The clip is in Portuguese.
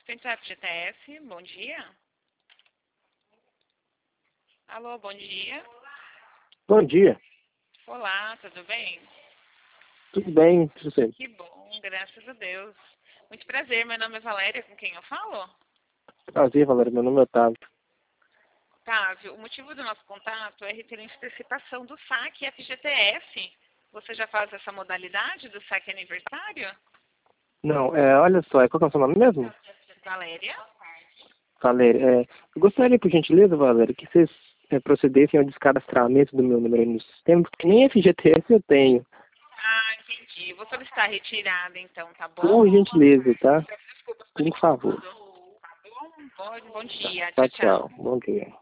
Central FGTS, bom dia. Alô, bom dia. Bom dia. Olá, tudo bem? Tudo bem, você? Que bom, graças a Deus. Muito prazer, meu nome é Valéria, com quem eu falo? Prazer, Valéria. Meu nome é Otávio. Otávio, o motivo do nosso contato é referente à antecipação do saque FGTS. Você já faz essa modalidade do saque aniversário? Não, olha só, qual que é o seu nome mesmo? Valéria? Valéria. Eu gostaria, por gentileza, Valéria, que vocês procedessem ao descadastramento do meu número aí no sistema, porque nem FGTS eu tenho. Ah, entendi. Vou solicitar retirada então, tá bom? Por gentileza, tá? Peço desculpas por Por favor. incômodo. Tá bom? Bom dia. Tchau, Tchau, tchau. tchau. Bom dia.